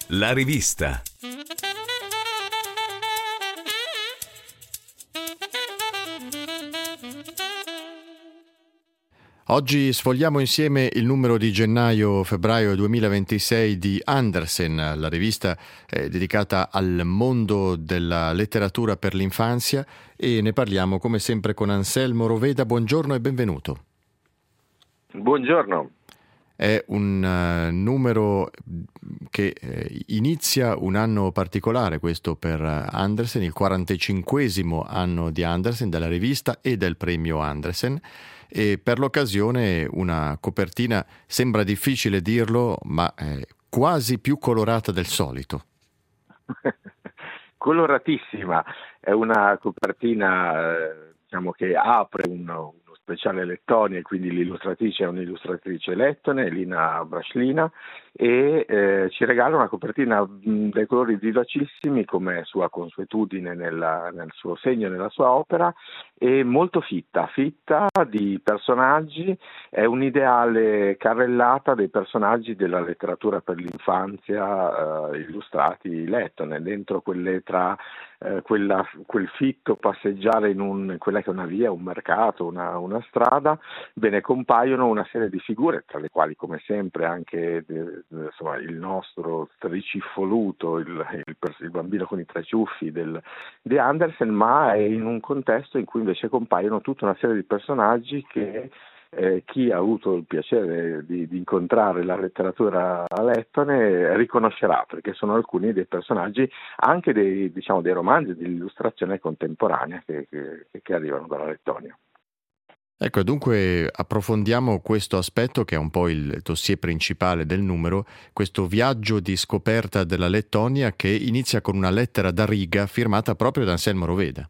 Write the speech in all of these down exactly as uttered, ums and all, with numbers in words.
La rivista. Oggi sfogliamo insieme il numero di gennaio-febbraio duemilaventisei di Andersen, la rivista è dedicata al mondo della letteratura per l'infanzia, e ne parliamo come sempre con Anselmo Roveda. Buongiorno e benvenuto. Buongiorno. È un uh, numero che eh, inizia un anno particolare, questo per Andersen, il quarantacinquesimo anno di Andersen, della rivista e del premio Andersen, e per l'occasione una copertina, sembra difficile dirlo, ma eh, quasi più colorata del solito. Coloratissima, è una copertina eh, diciamo che apre uno speciale Lettonia, e quindi l'illustratrice è un'illustratrice lettone, Lina Braslina, e eh, ci regala una copertina mh, dai colori vivacissimi, come sua consuetudine nella, nel suo segno, nella sua opera, e molto fitta, fitta di personaggi, è un'ideale carrellata dei personaggi della letteratura per l'infanzia eh, illustrati lettone, dentro quelle tra eh, quella, quel fitto passeggiare in un, quella che è una via, un mercato, una, una strada, ve ne compaiono una serie di figure, tra le quali come sempre anche eh, insomma, il nostro triciffoluto, il, il, il bambino con i tre ciuffi del, di Andersen, ma è in un contesto in cui invece compaiono tutta una serie di personaggi che eh, chi ha avuto il piacere di, di incontrare la letteratura lettone riconoscerà, perché sono alcuni dei personaggi anche dei, diciamo, dei romanzi di illustrazione contemporanea che, che, che arrivano dalla Lettonia. Ecco, dunque approfondiamo questo aspetto che è un po' il dossier principale del numero, questo viaggio di scoperta della Lettonia che inizia con una lettera da Riga firmata proprio da Anselmo Roveda.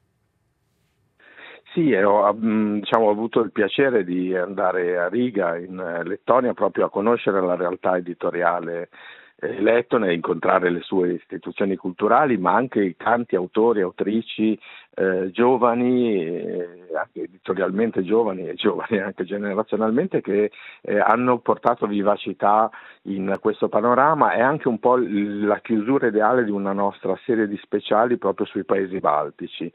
Sì, ho, diciamo, ho avuto il piacere di andare a Riga in Lettonia proprio a conoscere la realtà editoriale eh, lettone e incontrare le sue istituzioni culturali, ma anche i tanti autori e autrici eh, giovani, eh, anche editorialmente giovani e giovani anche generazionalmente, che eh, hanno portato vivacità in questo panorama. È anche un po' la chiusura ideale di una nostra serie di speciali proprio sui paesi baltici.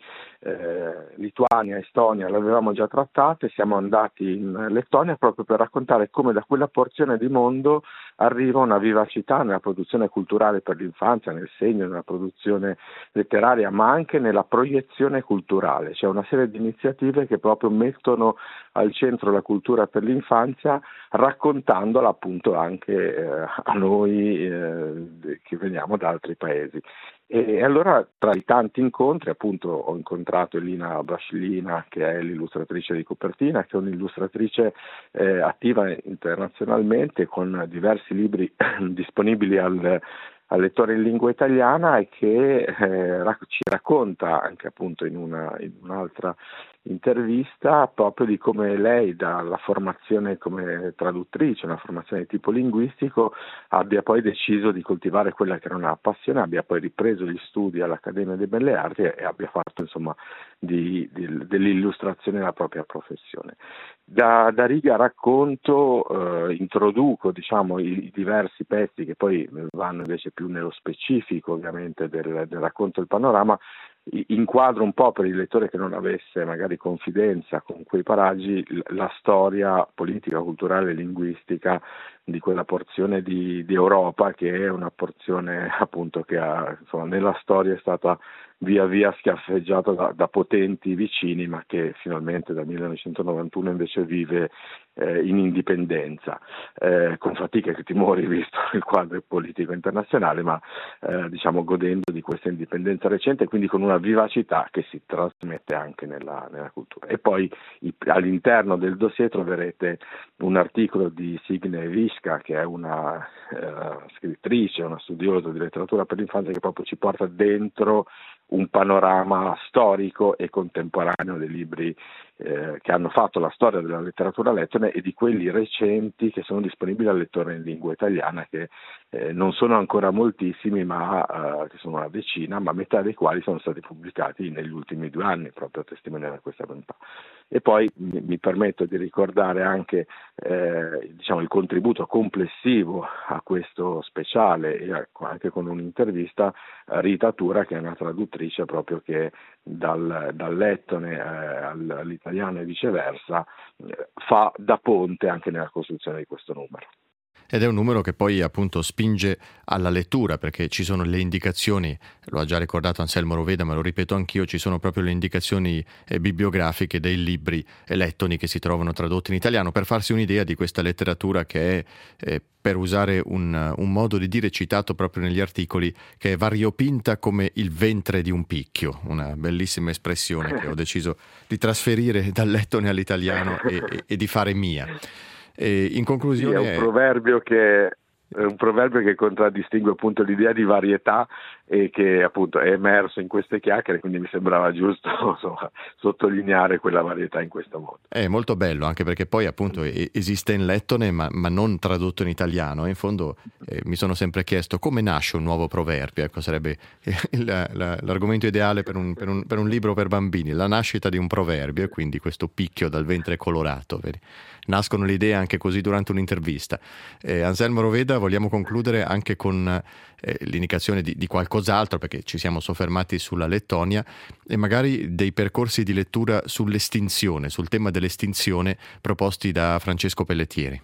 Eh, Lituania, Estonia l'avevamo già trattate, siamo andati in Lettonia proprio per raccontare come da quella porzione di mondo arriva una vivacità nella produzione culturale per l'infanzia, nel segno, nella produzione letteraria, ma anche nella proiezione culturale. C'è una serie di iniziative che proprio mettono al centro la cultura per l'infanzia, raccontandola appunto anche eh, a noi eh, che veniamo da altri paesi. E allora tra i tanti incontri appunto ho incontrato Lina Braslina, che è l'illustratrice di copertina, che è un'illustratrice eh, attiva internazionalmente con diversi libri disponibili al, al lettore in lingua italiana, e che eh, rac- ci racconta anche appunto in, una, in un'altra intervista proprio di come lei, dalla formazione come traduttrice, una formazione di tipo linguistico, abbia poi deciso di coltivare quella che era una passione, abbia poi ripreso gli studi all'Accademia delle Belle Arti e, e abbia fatto insomma di, di, dell'illustrazione la propria professione. Da, da Riga racconto, eh, introduco diciamo i, i diversi pezzi che poi vanno invece più nello specifico ovviamente del, del racconto del panorama. Inquadro un po' per il lettore che non avesse magari confidenza con quei paraggi la storia politica, culturale e linguistica di quella porzione di, di Europa, che è una porzione appunto che ha, insomma, nella storia è stata via via schiaffeggiata da, da potenti vicini, ma che finalmente dal millenovecentonovantuno invece vive eh, in indipendenza, eh, con fatica e timori visto il quadro politico internazionale, ma eh, diciamo godendo di questa indipendenza recente, quindi con una vivacità che si trasmette anche nella, nella cultura. E poi i, all'interno del dossier troverete un articolo di Signe Viska, che è una eh, scrittrice, una studiosa di letteratura per l'infanzia, che proprio ci porta dentro un panorama storico e contemporaneo dei libri eh, che hanno fatto la storia della letteratura lettone e di quelli recenti che sono disponibili al lettore in lingua italiana, che eh, non sono ancora moltissimi, ma eh, che sono una decina, ma metà dei quali sono stati pubblicati negli ultimi due anni, proprio a testimoniare questa bontà. E poi mi, mi permetto di ricordare anche eh, diciamo, il contributo complessivo a questo speciale, e ecco, anche con un'intervista a Rita Tura, che è una traduttrice proprio che dal, dal lettone eh, all'italiano e viceversa eh, fa da ponte anche nella costruzione di questo numero. Ed è un numero che poi appunto spinge alla lettura, perché ci sono le indicazioni, lo ha già ricordato Anselmo Roveda, ma lo ripeto anch'io, ci sono proprio le indicazioni eh, bibliografiche dei libri lettoni che si trovano tradotti in italiano, per farsi un'idea di questa letteratura che è, eh, per usare un, un modo di dire citato proprio negli articoli, che è variopinta come il ventre di un picchio, una bellissima espressione che ho deciso di trasferire dal lettone all'italiano e, e, e di fare mia. E in conclusione, sì, è un proverbio che è un proverbio che contraddistingue appunto l'idea di varietà e che appunto è emerso in queste chiacchiere, quindi mi sembrava giusto insomma, sottolineare quella varietà in questo modo. È molto bello, anche perché poi appunto esiste in lettone ma, ma non tradotto in italiano, e in fondo eh, mi sono sempre chiesto come nasce un nuovo proverbio. Ecco, sarebbe la, la, l'argomento ideale per un, per, un, per un libro per bambini, la nascita di un proverbio, e quindi questo picchio dal ventre colorato, vedi? Nascono le idee anche così durante un'intervista. Eh, Anselmo Roveda, vogliamo concludere anche con eh, l'indicazione di, di qualcos'altro, perché ci siamo soffermati sulla Lettonia, e magari dei percorsi di lettura sull'estinzione, sul tema dell'estinzione proposti da Francesco Pelletieri.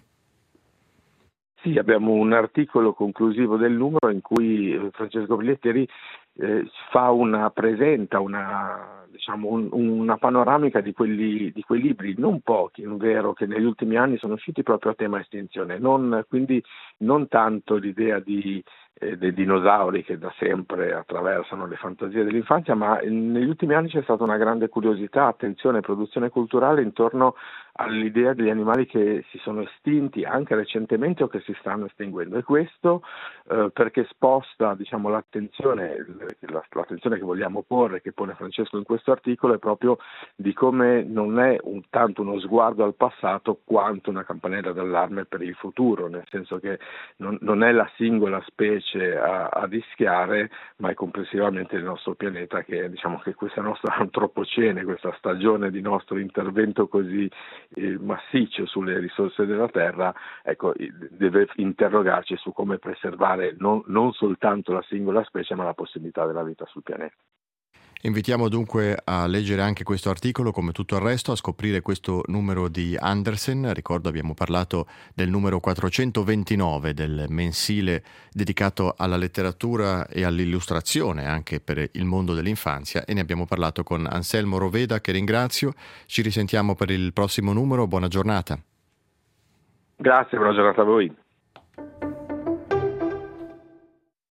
Sì, abbiamo un articolo conclusivo del numero in cui Francesco Pelletieri eh, fa una presenta una diciamo un, una panoramica di quelli di quei libri, non pochi, è vero, che negli ultimi anni sono usciti proprio a tema estinzione, non, quindi non tanto l'idea di eh, dei dinosauri che da sempre attraversano le fantasie dell'infanzia, ma negli ultimi anni c'è stata una grande curiosità, attenzione e produzione culturale intorno all'idea degli animali che si sono estinti anche recentemente o che si stanno estinguendo, e questo eh, perché sposta diciamo l'attenzione l'attenzione che vogliamo porre, che pone Francesco in questo articolo, è proprio di come non è un, tanto uno sguardo al passato quanto una campanella d'allarme per il futuro, nel senso che non, non è la singola specie a, a rischiare, ma è complessivamente il nostro pianeta, che diciamo che questa nostra antropocene, questa stagione di nostro intervento così eh, massiccio sulle risorse della Terra, ecco, deve interrogarci su come preservare non, non soltanto la singola specie, ma la possibilità della vita sul pianeta. Invitiamo dunque a leggere anche questo articolo, come tutto il resto, a scoprire questo numero di Andersen. Ricordo, abbiamo parlato del numero quattrocentoventinove del mensile dedicato alla letteratura e all'illustrazione anche per il mondo dell'infanzia, e ne abbiamo parlato con Anselmo Roveda, che ringrazio. Ci risentiamo per il prossimo numero. Buona giornata. Grazie, buona giornata a voi.